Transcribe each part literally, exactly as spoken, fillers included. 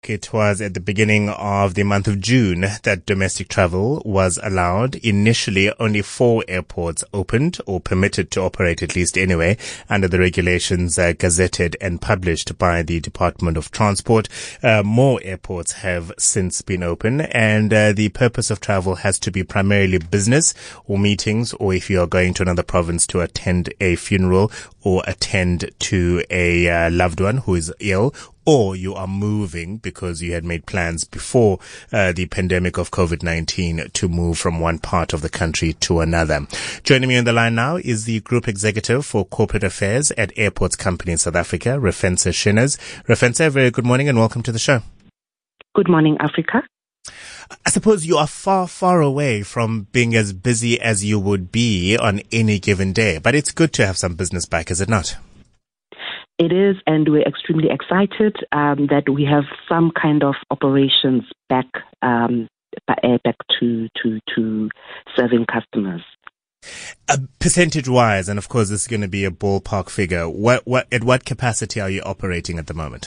It was at the beginning of the month of June that domestic travel was allowed. Initially, only four airports opened or permitted to operate, at least anyway, under the regulations uh, gazetted and published by the Department of Transport. Uh, more airports have since been open, and uh, the purpose of travel has to be primarily business or meetings, or if you are going to another province to attend a funeral or attend to a uh, loved one who is ill, or you are moving because you had made plans before uh, the pandemic of COVID nineteen to move from one part of the country to another. Joining me on the line now is the Group Executive for Corporate Affairs at Airports Company in South Africa, Refense Shiners. Refense, very good morning and welcome to the show. Good morning, Africa. I suppose you are far, far away from being as busy as you would be on any given day, but it's good to have some business back, is it not? It is, and we're extremely excited um, that we have some kind of operations back um, back to, to, to serving customers. Uh, percentage-wise, and of course this is going to be a ballpark figure, what, what, at what capacity are you operating at the moment?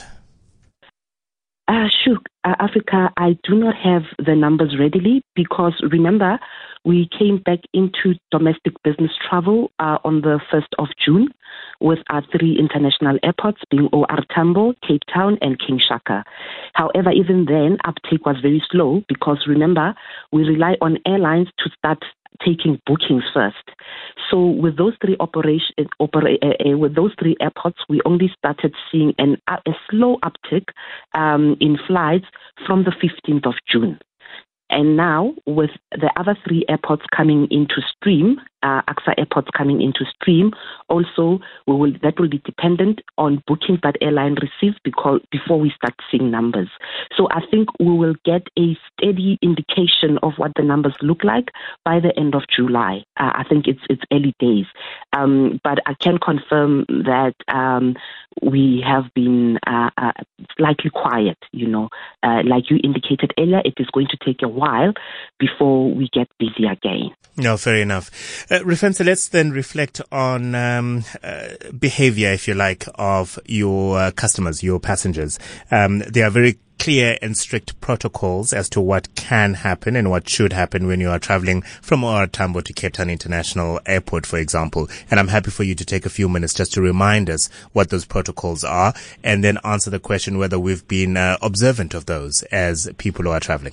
Uh, sure, uh, Africa, I do not have the numbers readily because remember, we came back into domestic business travel uh, on the first of June with our three international airports being O R Tambo, Cape Town and King Shaka. However, even then, uptake was very slow because remember, we rely on airlines to start taking bookings first. So with those three operation, opera, uh, with those three airports, we only started seeing an, uh, a slow uptick um, in flights from the fifteenth of June. And now, with the other three airports coming into stream, uh, A X A airports coming into stream, also we will that will be dependent on bookings that airline receives because before we start seeing numbers. So I think we will get a steady indication of what the numbers look like by the end of July. Uh, I think it's it's early days, um, but I can confirm that um, we have been uh, uh, slightly quiet. You know, uh, like you indicated earlier, it is going to take a while before we get busy again. No, fair enough. Uh, Refense, let's then reflect on um, uh, behavior, if you like, of your uh, customers, your passengers. Um, there are very clear and strict protocols as to what can happen and what should happen when you are traveling from O R Tambo to Cape Town International Airport, for example. And I'm happy for you to take a few minutes just to remind us what those protocols are and then answer the question whether we've been uh, observant of those as people who are traveling.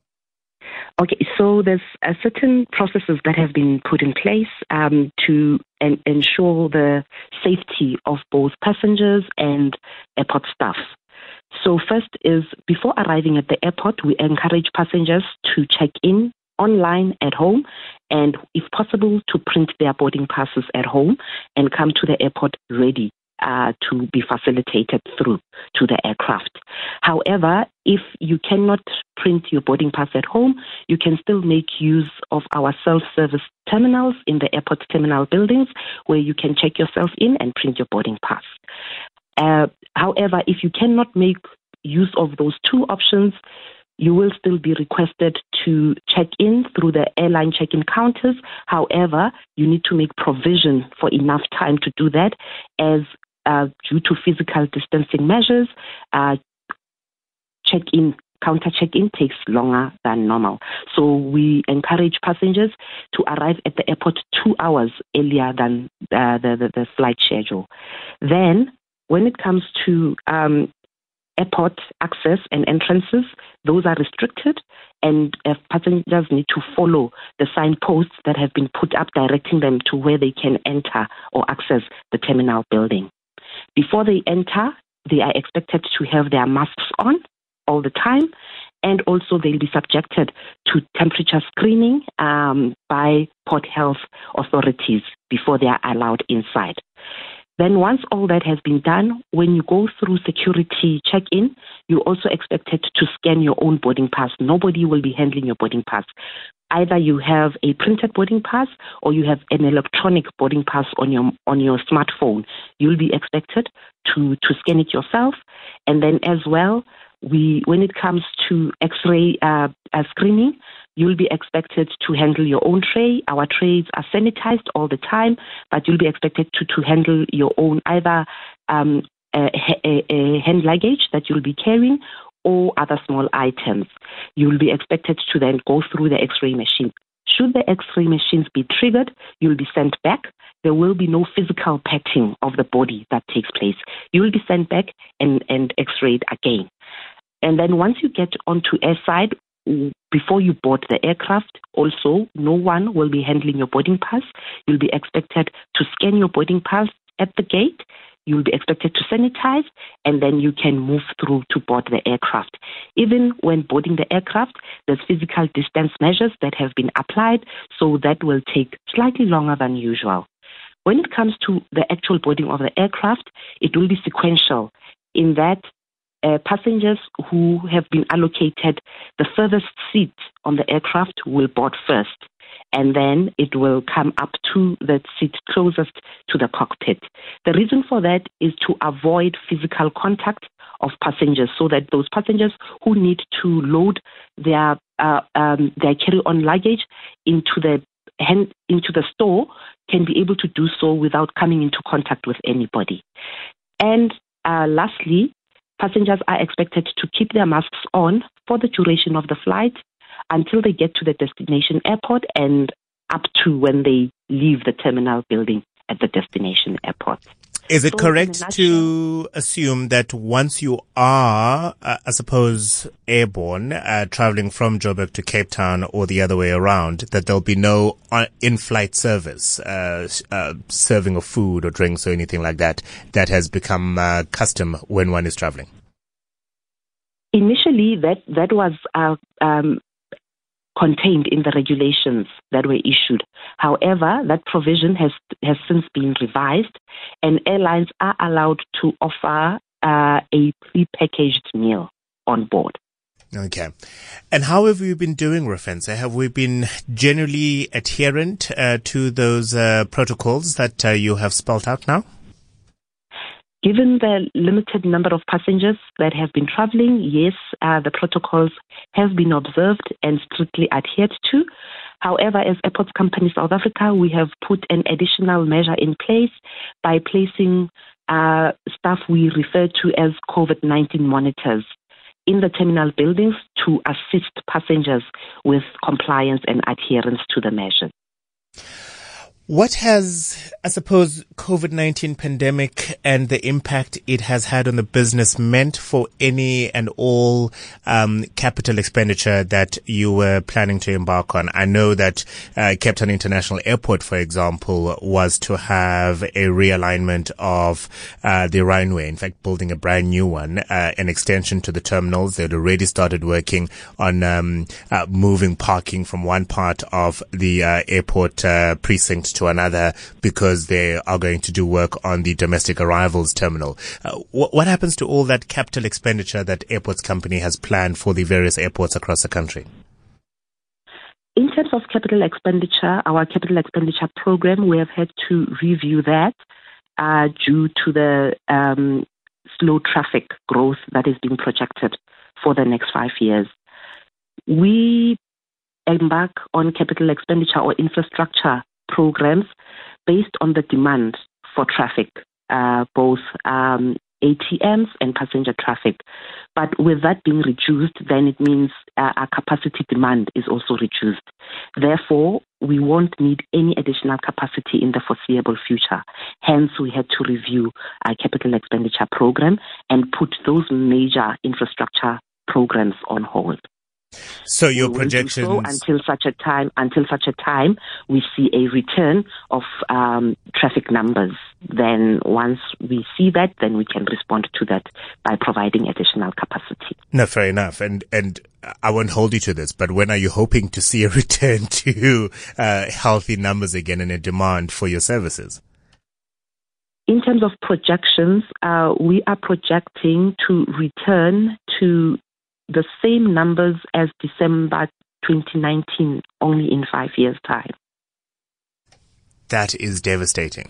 Okay, so there's uh, certain processes that have been put in place um, to en- ensure the safety of both passengers and airport staff. So first is, before arriving at the airport, we encourage passengers to check in online at home and, if possible, to print their boarding passes at home and come to the airport ready Uh, to be facilitated through to the aircraft. However, if you cannot print your boarding pass at home, you can still make use of our self-service terminals in the airport terminal buildings where you can check yourself in and print your boarding pass. Uh, however, if you cannot make use of those two options, you will still be requested to check in through the airline check-in counters. However, you need to make provision for enough time to do that as Uh, due to physical distancing measures, uh, check-in, counter check-in takes longer than normal. So we encourage passengers to arrive at the airport two hours earlier than uh, the, the, the flight schedule. Then, when it comes to um, airport access and entrances, those are restricted, and uh, passengers need to follow the signposts that have been put up directing them to where they can enter or access the terminal building. Before they enter, they are expected to have their masks on all the time, and also they'll be subjected to temperature screening um, by port health authorities before they are allowed inside. Then once all that has been done, when you go through security check-in, you're also expected to scan your own boarding pass. Nobody will be handling your boarding pass. Either you have a printed boarding pass or you have an electronic boarding pass on your on your smartphone. You'll be expected to, to scan it yourself. And then as well, we when it comes to X-ray uh, uh, screening, you'll be expected to handle your own tray. Our trays are sanitized all the time, but you'll be expected to, to handle your own either um, a, a, a hand luggage that you'll be carrying or other small items, you'll be expected to then go through the X-ray machine. Should the X-ray machines be triggered, you'll be sent back. There will be no physical patting of the body that takes place. You will be sent back and, and X-rayed again. And then once you get onto airside, before you board the aircraft, also, no one will be handling your boarding pass. You'll be expected to scan your boarding pass at the gate. You'll be expected to sanitize, and then you can move through to board the aircraft. Even when boarding the aircraft, there's physical distance measures that have been applied, so that will take slightly longer than usual. When it comes to the actual boarding of the aircraft, it will be sequential in that uh, passengers who have been allocated the furthest seat on the aircraft will board first, and then it will come up to the seat closest to the cockpit. The reason for that is to avoid physical contact of passengers, so that those passengers who need to load their uh, um, their carry-on luggage into the hand, into the store can be able to do so without coming into contact with anybody. And uh, lastly, passengers are expected to keep their masks on for the duration of the flight until they get to the destination airport and up to when they leave the terminal building at the destination airport. Is it so correct to assume that once you are, uh, I suppose, airborne, uh, traveling from Joburg to Cape Town or the other way around, that there'll be no uh, in-flight service, uh, uh, serving of food or drinks or anything like that, that has become uh, custom when one is traveling? Initially, that, that was uh, um, contained in the regulations that were issued. However, that provision has has since been revised, and airlines are allowed to offer uh, a pre-packaged meal on board. Okay. And how have we been doing, Refense? Have we been generally adherent uh, to those uh, protocols that uh, you have spelled out now? Given the limited number of passengers that have been traveling, yes, uh, the protocols have been observed and strictly adhered to. However, as Airports Company South Africa, we have put an additional measure in place by placing uh, staff we refer to as COVID nineteen monitors in the terminal buildings to assist passengers with compliance and adherence to the measures. What has, I suppose, COVID nineteen pandemic and the impact it has had on the business meant for any and all um, capital expenditure that you were planning to embark on? I know that uh, Cape Town International Airport, for example, was to have a realignment of uh, the runway, in fact, building a brand new one, uh, an extension to the terminals. They'd already started working on um, uh, moving parking from one part of the uh, airport uh, precinct to another, because they are going to do work on the domestic arrivals terminal. Uh, wh- what happens to all that capital expenditure that Airports Company has planned for the various airports across the country? In terms of capital expenditure, our capital expenditure program, we have had to review that uh, due to the um, slow traffic growth that is being projected for the next five years. We embark on capital expenditure or infrastructure programs based on the demand for traffic, uh, both um, A T Ms and passenger traffic. But with that being reduced, then it means uh, our capacity demand is also reduced. Therefore, we won't need any additional capacity in the foreseeable future. Hence, we had to review our capital expenditure program and put those major infrastructure programs on hold. So your projections so until such a time, until such a time, we see a return of um, traffic numbers. Then, once we see that, then we can respond to that by providing additional capacity. No, fair enough. And and I won't hold you to this, but when are you hoping to see a return to uh, healthy numbers again and a demand for your services? In terms of projections, uh, we are projecting to return to the same numbers as December twenty nineteen, only in five years' time. That is devastating.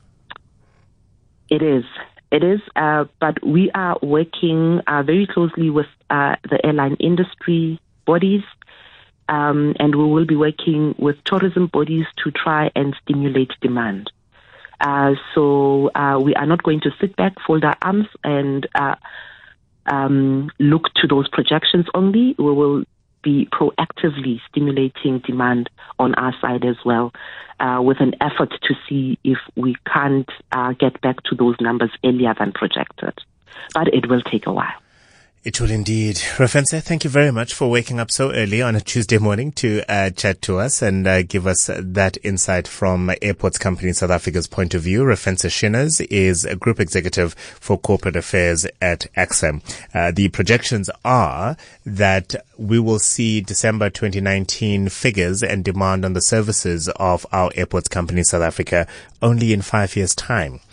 It is. It is, uh, but we are working uh, very closely with uh, the airline industry bodies, um, and we will be working with tourism bodies to try and stimulate demand. Uh, so uh, we are not going to sit back, fold our arms, and uh, um, look to those projections only. We will be proactively stimulating demand on our side as well, uh, with an effort to see if we can't uh, get back to those numbers earlier than projected. But it will take a while. It will indeed. Refense, thank you very much for waking up so early on a Tuesday morning to uh, chat to us and uh, give us that insight from Airports Company South Africa's point of view. Refense Shinners is a Group Executive for Corporate Affairs at A X A. Uh, the projections are that we will see December twenty nineteen figures and demand on the services of our Airports Company South Africa only in five years' time.